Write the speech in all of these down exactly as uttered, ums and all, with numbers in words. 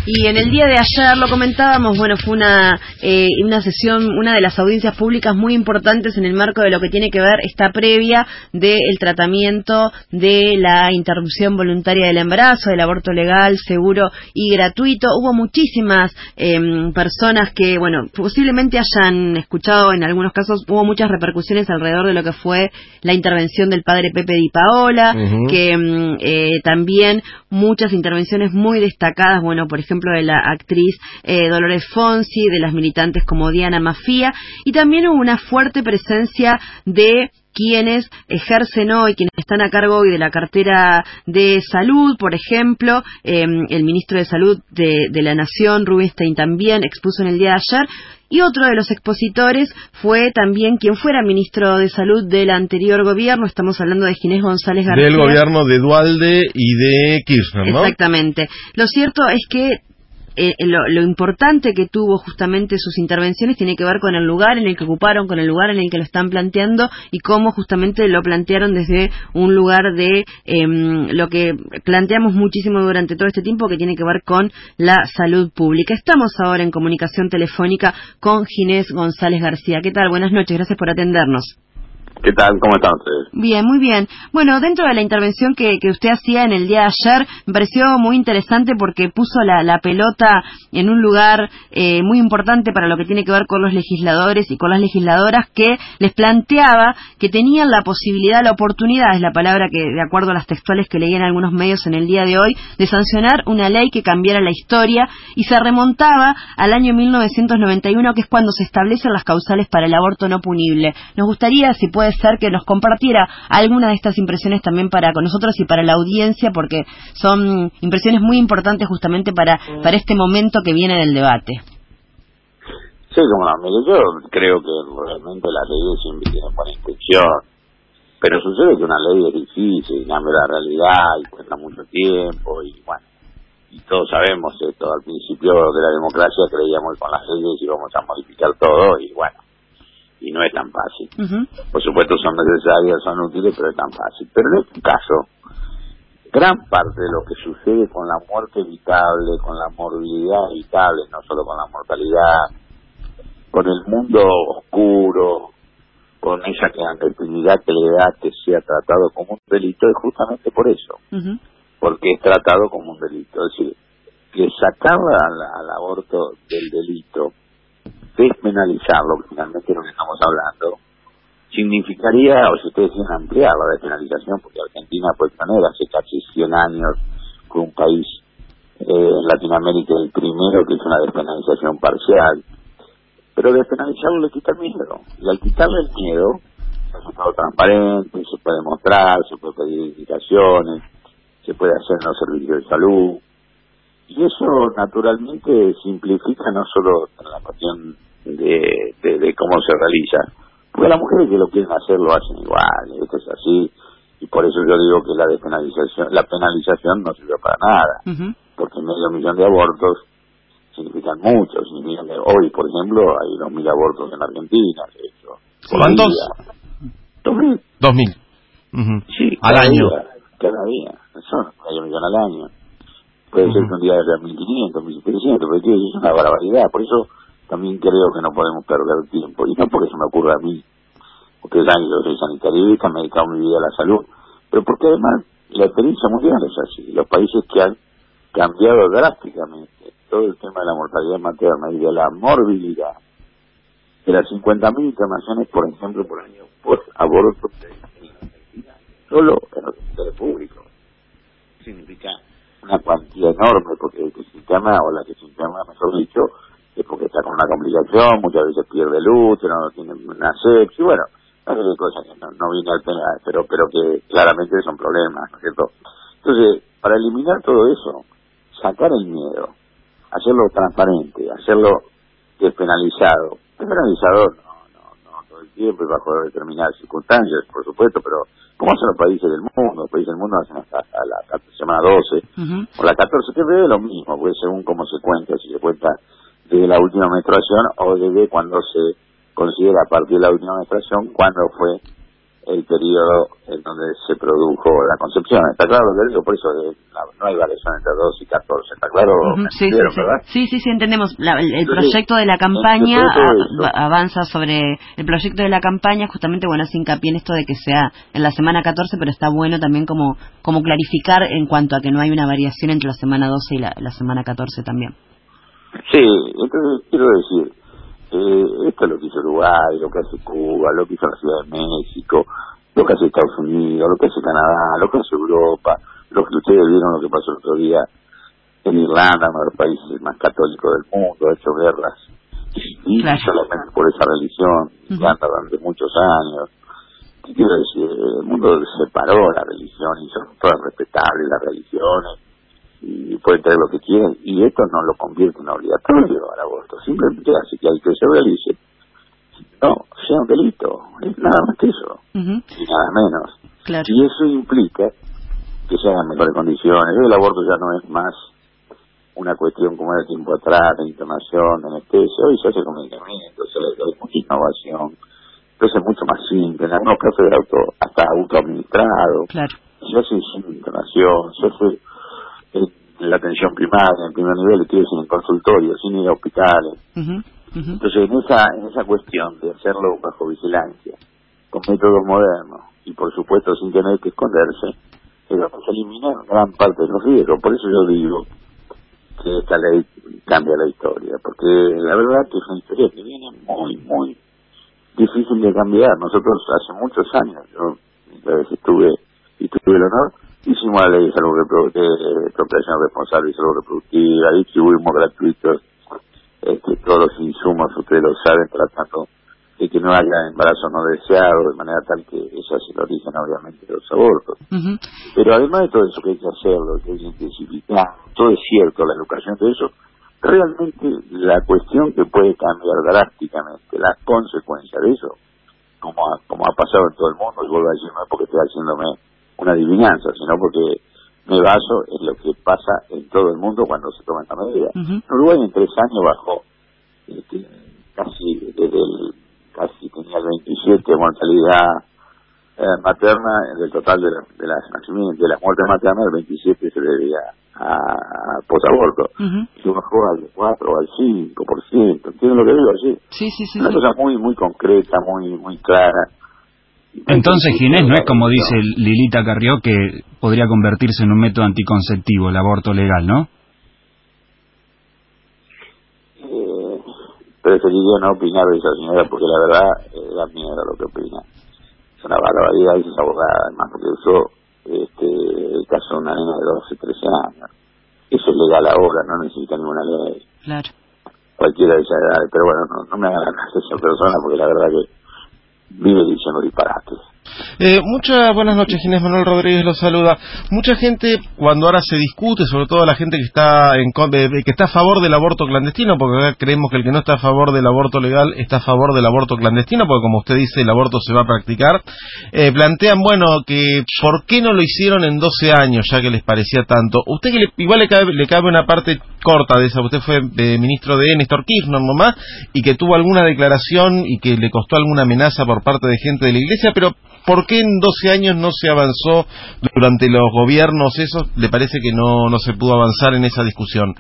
Y en el día de ayer lo comentábamos, bueno, fue una eh, una sesión, una de las audiencias públicas muy importantes en el marco de lo que tiene que ver esta previa del tratamiento de la interrupción voluntaria del embarazo, del aborto legal, seguro y gratuito. Hubo muchísimas eh, personas que, bueno, posiblemente hayan escuchado, en algunos casos hubo muchas repercusiones alrededor de lo que fue la intervención del padre Pepe Di Paola, uh-huh. que eh, también muchas intervenciones muy destacadas, bueno, por ejemplo, de la actriz eh, Dolores Fonsi, de las militantes como Diana Mafia, y también hubo una fuerte presencia de quienes ejercen hoy, quienes están a cargo hoy de la cartera de salud, por ejemplo, eh, el ministro de Salud de, de la Nación, Rubinstein, también expuso en el día de ayer, y otro de los expositores fue también quien fuera ministro de Salud del anterior gobierno, estamos hablando de Ginés González García. Del gobierno de Duhalde y de Kirchner, ¿no? Exactamente. Lo cierto es que Eh, lo, lo importante que tuvo justamente sus intervenciones tiene que ver con el lugar en el que ocuparon, con el lugar en el que lo están planteando y cómo justamente lo plantearon desde un lugar de eh, lo que planteamos muchísimo durante todo este tiempo, que tiene que ver con la salud pública. Estamos ahora en comunicación telefónica con Ginés González García. ¿Qué tal? Buenas noches, gracias por atendernos. ¿Qué tal? ¿Cómo están ustedes? Bien, muy bien. Bueno, dentro de la intervención que, que usted hacía en el día de ayer, me pareció muy interesante porque puso la, la pelota en un lugar eh, muy importante para lo que tiene que ver con los legisladores y con las legisladoras, que les planteaba que tenían la posibilidad, la oportunidad, es la palabra que, de acuerdo a las textuales que leí en algunos medios en el día de hoy, de sancionar una ley que cambiara la historia, y se remontaba al año mil novecientos noventa y uno, que es cuando se establecen las causales para el aborto no punible. Nos gustaría, si puede ser, que nos compartiera alguna de estas impresiones también para con nosotros y para la audiencia, porque son impresiones muy importantes justamente para, para este momento que viene del debate. Sí, como no, mire, yo creo que realmente las leyes siempre tienen buena intención, pero sucede que una ley es difícil, cambia la realidad y cuesta mucho tiempo, y bueno, y todos sabemos esto. Al principio de la democracia creíamos que con las leyes íbamos a modificar todo, y bueno, y no es tan fácil. Uh-huh. Por supuesto son necesarias, son útiles, pero es tan fácil. Pero en este caso, gran parte de lo que sucede con la muerte evitable, con la morbilidad evitable, no solo con la mortalidad, con el mundo oscuro, con esa clandestinidad que le da que sea tratado como un delito, es justamente por eso. Uh-huh. Porque es tratado como un delito. Es decir, que sacar al, al aborto del delito, despenalizarlo, que finalmente es lo que estamos hablando, significaría, o si ustedes quieren ampliar la despenalización, porque Argentina fue pionera hace casi cien años, fue un país eh, en Latinoamérica el primero que hizo una despenalización parcial, pero despenalizarlo le quita el miedo, y al quitarle el miedo, es un estado transparente, se puede mostrar, se puede pedir indicaciones, se puede hacer en los servicios de salud, y eso naturalmente simplifica no solo la cuestión de, de, de cómo se realiza, porque las mujeres que lo quieren hacer lo hacen igual, esto es así, y por eso yo digo que la despenalización, la penalización no sirve para nada, uh-huh. porque medio millón de abortos significan mucho, significan que hoy, por ejemplo, hay dos mil abortos en Argentina, de hecho. ¿Cuántos? Dos mil. Dos mil. Uh-huh. Sí, al año. Día, cada día, son medio millón al año. Puede uh-huh. ser que un día haya mil quinientos, mil setecientos, pero es una barbaridad. Por eso también creo que no podemos perder tiempo. Y no porque se me ocurra a mí, porque saben que yo soy sanitarista, me he dedicado mi vida a la salud, pero porque además la experiencia mundial es así. Los países que han cambiado drásticamente todo el tema de la mortalidad materna y de la morbilidad, de las cincuenta mil internaciones, por ejemplo, por año, por aborto en Argentina, solo en los hospitales públicos, significa una cuantía enorme, porque el que se interna, o la que se interna, mejor dicho, es porque está con una complicación, muchas veces pierde el útero, no tiene una sepsis, y bueno, una serie de cosas que no, no viene al penal, pero, pero que claramente son problemas, ¿no es cierto? Entonces, para eliminar todo eso, sacar el miedo, hacerlo transparente, hacerlo despenalizado, despenalizado no, no, no todo el tiempo y bajo determinadas circunstancias, por supuesto, pero como hacen los países del mundo, los países del mundo hacen hasta, hasta la semana doce, uh-huh. o la catorce, que ve lo mismo, pues según cómo se cuenta, si se cuenta desde la última menstruación o desde cuando se considera a partir de la última menstruación cuando fue el periodo en donde se produjo la concepción. ¿Está claro lo que digo? Por eso de, la, no hay variación entre dos y catorce. ¿Está claro? Uh-huh. Sí, sí, sí. ¿verdad? sí, sí, sí, entendemos. La, el, el proyecto de la campaña a, avanza sobre... El proyecto de la campaña justamente, bueno, hace hincapié en esto de que sea en la semana catorce, pero está bueno también como, como clarificar en cuanto a que no hay una variación entre la semana doce y la, la semana catorce también. Sí, entonces quiero decir, eh, esto es lo que hizo Uruguay, lo que hace Cuba, lo que hizo la Ciudad de México, lo que hace Estados Unidos, lo que hace Canadá, lo que hace Europa, lo que ustedes vieron lo que pasó el otro día en Irlanda, uno de los países más católicos del mundo, ha hecho guerras, y claro. solamente por esa religión, uh-huh. Irlanda durante muchos años. ¿Qué quiero decir? El mundo separó la religión y son todas respetables las religiones, y pueden tener lo que quieran, y esto no lo convierte en obligatorio al aborto, simplemente hace que al que se realice no sea un delito, es nada más que eso, uh-huh. y nada menos, claro. y eso implica que se hagan mejores condiciones. El aborto ya no es más una cuestión como era tiempo atrás de internación, de anestesia, hoy se hace con medicamentos, se hay mucha innovación, entonces es mucho más simple, en algunos casos de auto, hasta autoadministrado, claro. se hace sin internación, se hace en la atención primaria, en primer nivel, ustedes en el consultorio, sin ir a hospitales. Uh-huh, uh-huh. Entonces, en esa en esa cuestión de hacerlo bajo vigilancia, con métodos modernos, y por supuesto sin tener que esconderse, eh, vamos a eliminar gran parte de los riesgos. Por eso yo digo que esta ley cambia la historia, porque la verdad que es una historia que viene muy, muy difícil de cambiar. Nosotros hace muchos años, yo estuve y tuve el honor, hicimos la ley de salud repro- de procreación responsable y salud reproductiva, distribuimos gratuitos este, todos los insumos, ustedes lo saben, tratando de que no haya embarazo no deseado, de manera tal que eso es el origen obviamente de los abortos. Uh-huh. Pero además de todo eso que hay que hacerlo, que hay que intensificar, todo es cierto, la educación de eso, realmente la cuestión que puede cambiar drásticamente las consecuencias de eso, como ha, como ha pasado en todo el mundo, y vuelvo a decir, no es porque estoy haciéndome una adivinanza, sino porque me baso en lo que pasa en todo el mundo cuando se toma esta medida. Uh-huh. Uruguay en tres años bajó este, casi desde el, casi tenía el veintisiete de mortalidad eh, materna del total de, la, de las nacimientos, de las muertes maternas, el veintisiete se debía a, a posaborto, uh-huh. y bajó al cuatro o al cinco por ciento. ¿Entienden lo que digo? Sí, sí, sí, sí, una sí. cosa muy muy concreta, muy muy clara. Entonces, Ginés, no es como dice Lilita Carrió, que podría convertirse en un método anticonceptivo el aborto legal, ¿no? Eh, preferiría no opinar de esa señora, porque la verdad eh, da miedo lo que opina. Es una barbaridad, y es abogada, además, porque usó este, el caso de una nena de doce, trece años. Eso es legal ahora, no necesita ninguna ley. Claro. Cualquiera de esas edades, pero bueno, no, no me hagan caso a esa persona, porque la verdad que vive diciendo disparates. Eh, muchas buenas noches, Ginés. Manuel Rodríguez los saluda. Mucha gente, cuando ahora se discute, sobre todo la gente que está en que está a favor del aborto clandestino, porque acá creemos que el que no está a favor del aborto legal está a favor del aborto clandestino, porque como usted dice, el aborto se va a practicar, eh, plantean, bueno, que ¿por qué no lo hicieron en doce años, ya que les parecía tanto? Usted que le, igual le cabe, le cabe una parte corta de esa, usted fue eh, ministro de Néstor Kirchner nomás, y que tuvo alguna declaración y que le costó alguna amenaza por parte de gente de la iglesia, pero ¿por qué en doce años no se avanzó durante los gobiernos esos? ¿Le parece que no no se pudo avanzar en esa discusión?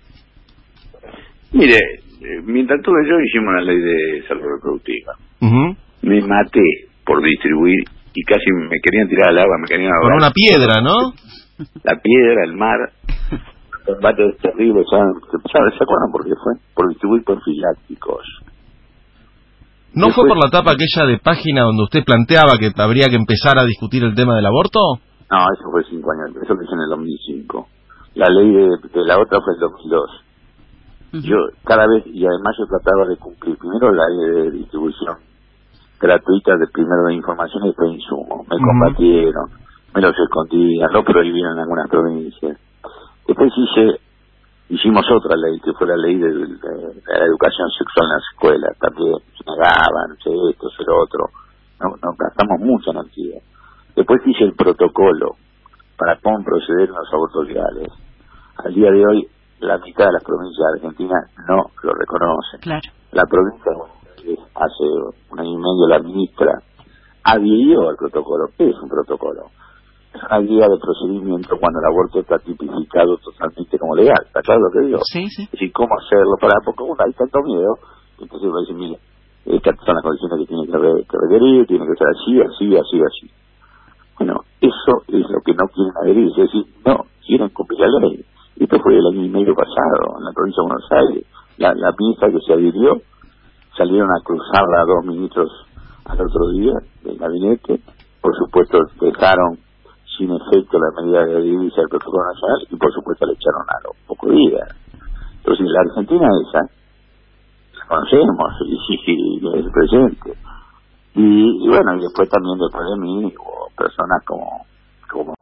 Mire, eh, mientras tuve yo hicimos una ley de salud reproductiva. Uh-huh. Me maté por distribuir y casi me querían tirar al agua, me querían ahogar. Con una piedra, ¿no? La piedra, el mar, combates terribles, ¿saben? ¿Se acuerdan por qué fue? Por distribuir profilácticos. ¿No Después, fue por la etapa aquella de página donde usted planteaba que habría que empezar a discutir el tema del aborto? No, eso fue cinco años, eso lo hice en el dos mil cinco. La ley de, de la otra fue el dos mil dos. Uh-huh. Yo cada vez, y además yo trataba de cumplir primero la ley de distribución gratuita de primero de información y después de insumos. Me uh-huh. combatieron, me los escondían, lo prohibieron en algunas provincias. Después hice... Hicimos otra ley, que fue la ley de, de, de la educación sexual en las escuelas. También se negaban, se esto, se lo otro. No, no gastamos mucha energía. Después hice el protocolo para cómo proceder en los abortos legales. Al día de hoy, la mitad de las provincias de Argentina no lo reconocen. Claro. La provincia, hace un año y medio, la ministra adhirió al protocolo. ¿Qué es un protocolo? Es una guía de procedimiento cuando el aborto está tipificado totalmente como legal. ¿Está claro lo que digo? Sí, sí. Es decir, cómo hacerlo, para porque bueno, hay tanto miedo, entonces va a decir, mire, estas son las condiciones que tiene que, re, que requerir, tiene que ser así, así, así, así. Bueno, eso es lo que no quieren adherir, es decir, no quieren cumplir la ley. Esto fue el año y medio pasado, en la provincia de Buenos Aires. La, la ministra que se adhirió, salieron a cruzarla a dos ministros al otro día del gabinete, por supuesto dejaron sin efecto la medida de adherirse al protocolo nacional y por supuesto le echaron a los pocos días. Entonces la Argentina esa, la conocemos y sí, sí, es presente. Y, y bueno, y después también después de mí hubo personas como, como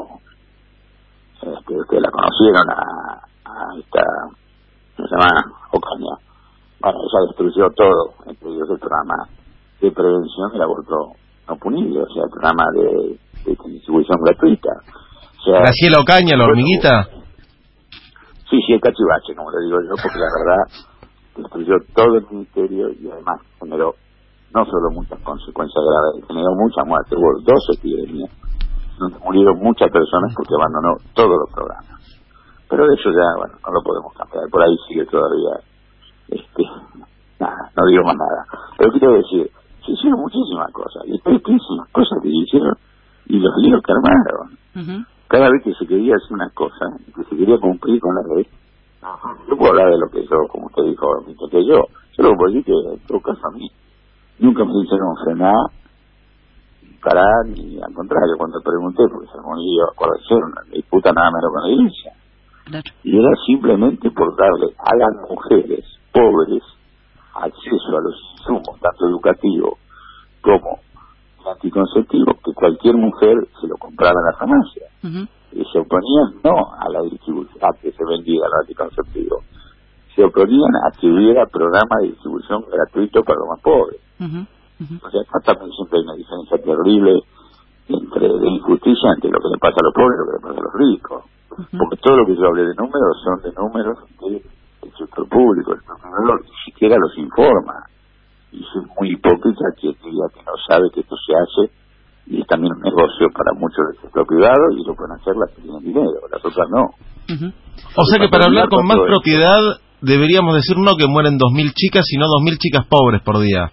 este, ustedes la conocieron a, a esta, ¿cómo se llama? Ocaña. Bueno, ella destruyó todo, entre ellos el programa de prevención del aborto no punible, o sea, el programa de, de distribución gratuita. O sea, Graciela Ocaña, la hormiguita. Sí, sí, el cachivache, como le digo yo, porque la verdad destruyó todo el ministerio y además generó no solo muchas consecuencias graves, generó mucha muerte, hubo dos epidemias, donde murieron muchas personas porque abandonó todos los programas. Pero eso ya, bueno, no lo podemos cambiar, por ahí sigue todavía, este, nada, no digo más nada. Pero quiero decir, se hicieron muchísimas cosas, y hay muchísimas cosas que se hicieron, y los líos que armaron. Uh-huh. Cada vez que se quería hacer una cosa, que se quería cumplir con la ley, yo puedo hablar de lo que yo, como usted dijo, que yo, yo lo puedo decir que en todo caso a mí, nunca me hicieron frenar, parar, ni al contrario, cuando pregunté, porque se me olvidó, cuál era una disputa nada menos con la iglesia. Claro. Y era simplemente por darle a las mujeres pobres acceso a los insumos, tanto educativos como anticonceptivos, que cualquier mujer se lo comprara en la farmacia. Uh-huh. Y se oponían no a la distribución, a que se vendiera el anticonceptivo, se oponían a que hubiera programa de distribución gratuito para los más pobres. Uh-huh. Uh-huh. O sea, acá también siempre hay una diferencia terrible entre de injusticia entre lo que le pasa a los pobres y lo que le pasa a los ricos. Uh-huh. Porque todo lo que yo hablé de números son de números del sector público, el sector ni siquiera los informa. Y es muy hipócrita que diga que no sabe que esto se hace y es también un negocio para muchos del sector privado y lo pueden hacer las que tienen dinero, las otras no. Uh-huh. O sea que para hablar con más propiedad deberíamos decir no que mueren dos mil chicas, sino dos mil chicas pobres por día.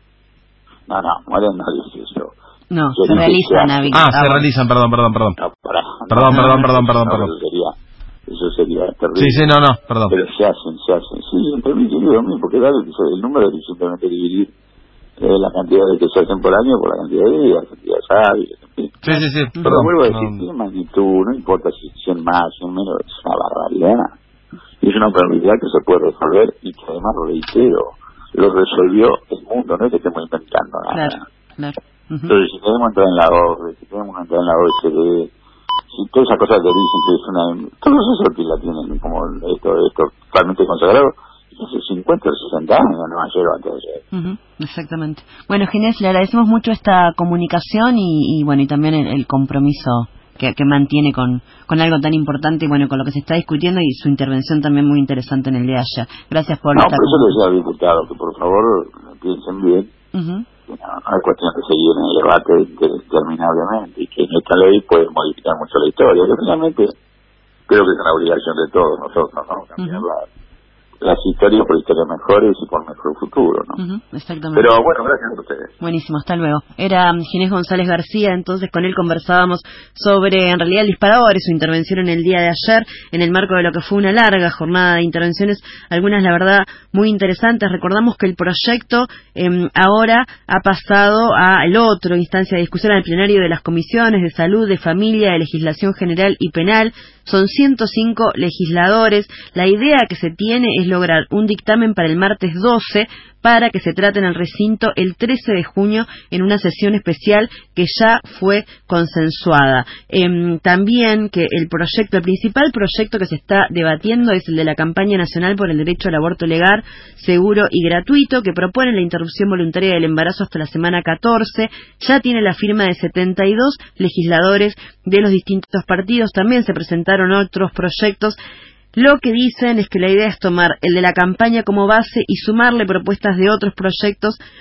No, no, mueren no dice eso. No, se, se realizan. Ah, se realizan, perdón, perdón, perdón. No, para, perdón, no, perdón, no, perdón, no, perdón, no, perdón. Eso sería, eso sería terrible. Sí, sí, no, no, perdón. Pero se hacen, se hacen. Sí, entre mí, yo digo, porque dale, el número es simplemente dividir eh, la cantidad de que se hacen por año por la cantidad de días, cantidad de hábiles, en fin. Sí, sí, sí. Pero Perdón, vuelvo a decir, no. tiene magnitud, no importa si cien más, cien menos, es una barbaridad. Y es una probabilidad que se puede resolver y que además, lo reitero, lo resolvió el mundo, no es que estemos inventando nada. Claro, claro. Uh-huh. Entonces, si queremos entrar en la O C D E, si queremos entrar en la O E C D, si todas esas cosas que dicen que es una... Todos esos que la tienen como esto, esto totalmente consagrado, hace cincuenta o sesenta años, no ayer o antes de ayer. Uh-huh, exactamente. Bueno, Ginés, le agradecemos mucho esta comunicación y, y bueno, y también el, el compromiso que, que mantiene con, con algo tan importante y bueno, con lo que se está discutiendo y su intervención también muy interesante en el día de ayer. Gracias por... No, por eso le decía al diputado que por favor piensen bien. Uh-huh. No, no es cuestión de seguir en el debate interminablemente y que en esta ley puede modificar mucho la historia. Yo finalmente creo que es una obligación de todos nosotros, ¿no? Cambiar uh-huh. la, las historias por historias mejores y por mejor futuro, ¿no? Uh-huh, exactamente. Pero bueno, gracias a ustedes. Buenísimo, hasta luego. Era Ginés González García, entonces con él conversábamos sobre, en realidad, el disparador y su intervención en el día de ayer, en el marco de lo que fue una larga jornada de intervenciones, algunas, la verdad, muy interesantes. Recordamos que el proyecto eh, ahora ha pasado a el otro instancia de discusión al plenario de las comisiones de salud, de familia, de legislación general y penal. Son ciento cinco legisladores. La idea que se tiene es lograr un dictamen para el martes doce para que se trate en el recinto el trece de junio en una sesión especial que ya fue consensuada. Eh, también que el proyecto, el principal proyecto que se está debatiendo es el de la campaña nacional por el derecho al aborto legal, seguro y gratuito, que propone la interrupción voluntaria del embarazo hasta la semana catorce. Ya tiene la firma de setenta y dos legisladores de los distintos partidos. También se presentaron otros proyectos. Lo que dicen es que la idea es tomar el de la campaña como base y sumarle propuestas de otros proyectos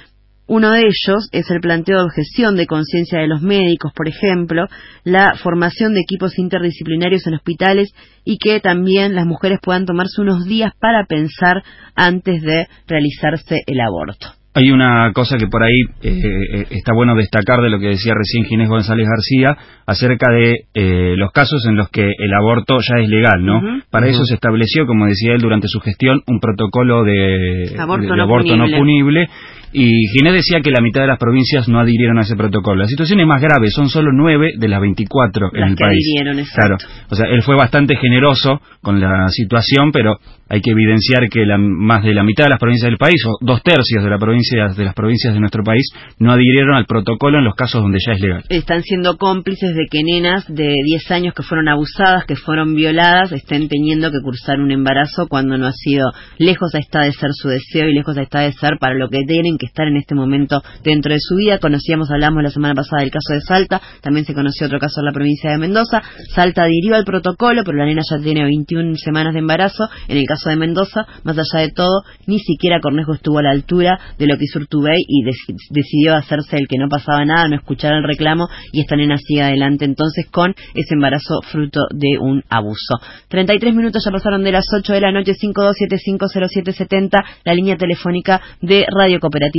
Uno de ellos es el planteo de objeción de conciencia de los médicos, por ejemplo, la formación de equipos interdisciplinarios en hospitales y que también las mujeres puedan tomarse unos días para pensar antes de realizarse el aborto. Hay una cosa que por ahí eh, está bueno destacar de lo que decía recién Ginés González García acerca de eh, los casos en los que el aborto ya es legal, ¿no? Uh-huh. Para uh-huh. eso se estableció, como decía él durante su gestión, un protocolo de aborto, de, de no, aborto punible. no punible. Y Ginés decía que la mitad de las provincias no adhirieron a ese protocolo. La situación es más grave, son solo nueve de las veinticuatro en el país. Adhirieron, exacto. Claro, o sea, él fue bastante generoso con la situación, pero hay que evidenciar que la, más de la mitad de las provincias del país, o dos tercios de, la provincia, de las provincias de nuestro país, no adhirieron al protocolo en los casos donde ya es legal. Están siendo cómplices de que nenas de diez años que fueron abusadas, que fueron violadas, estén teniendo que cursar un embarazo cuando no ha sido, lejos está de ser su deseo y lejos está de ser para lo que tienen que estar en este momento dentro de su vida. Conocíamos, hablamos la semana pasada del caso de Salta, también se conoció otro caso en la provincia de Mendoza. Salta adhirió al protocolo, pero la nena ya tiene veintiuna semanas de embarazo. En el caso de Mendoza, más allá de todo, ni siquiera Cornejo estuvo a la altura de lo que hizo Urtubey y dec- decidió hacerse el que no pasaba nada, no escuchar el reclamo, y esta nena sigue adelante entonces con ese embarazo fruto de un abuso. treinta y tres minutos ya pasaron de las ocho de la noche. Cinco dos siete cinco cero siete siete cero, la línea telefónica de Radio Cooperativa